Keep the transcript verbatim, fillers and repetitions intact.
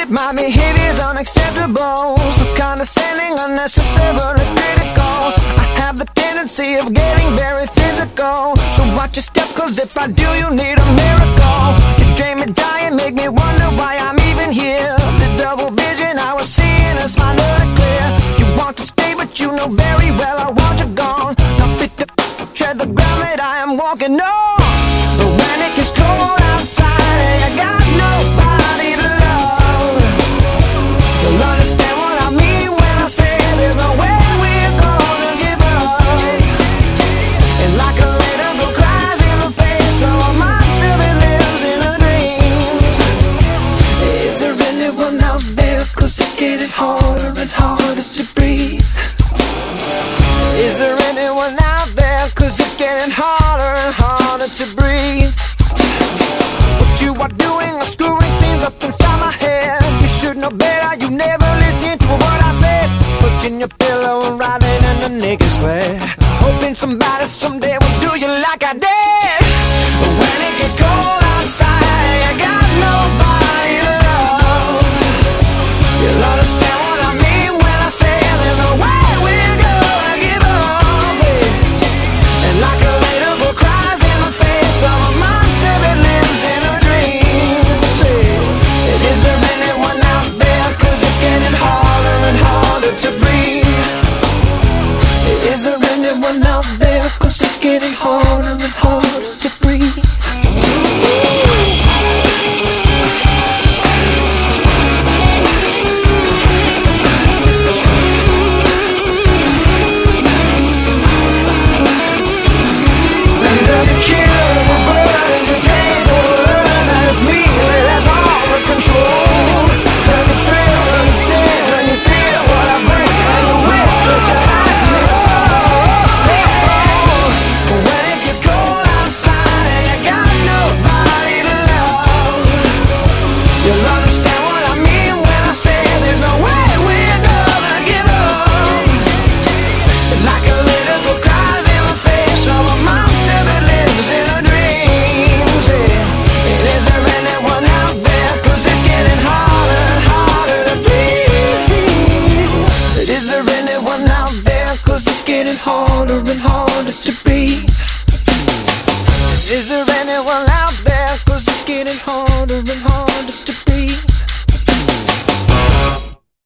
My behavior's unacceptable, so condescending, unnecessarily critical. I have the tendency of getting very physical, so watch your step, cause if I do, you need a miracle. You drain me dry and make me wonder why I'm even here. The double vision I was seeing is finally clear. You want to stay, but you know very well I want you gone. Now pick up, tread the ground that I am walking on. But when it gets cold outside and I got nobody to love, you'll understand what I mean when I say there's no way we're gonna give up. And like a little girl cries in the face of a monster that lives in her dreams. Is there anyone out there? Cause it's getting harder and harder to breathe. Is there anyone out there? Cause it's getting harder and harder to breathe. What you are doing is screwing things up inside my head. You should know better, you never listen to what I said. Putting your pillow and writhing in the naked sweat, hoping somebody someday will do you like I did. But when it gets cold outside, you got nobody to love. You'll understand what I mean when I say there's no way we're gonna give up, yeah. And like a little girl cries in the face of a monster that lives in her dreams, yeah. Is there anyone out there? Cause it's getting harder and harder to breathe. Is there anyone out there? Cause it's getting harder and harder to breathe. Does it kill? Is it burn? Is it painful to learn that it's me that has all the control? Does it thrill? Does it sting when you feel what I bring and you wish that you had me? But when it gets cold outside and you got nobody to love, you'll understand what I mean when I say there's no way we're gonna give up. Like a little girl cries in the face of a monster that lives in her dreams, yeah. And is there anyone out there? Cause it's getting harder and harder to breathe. Is there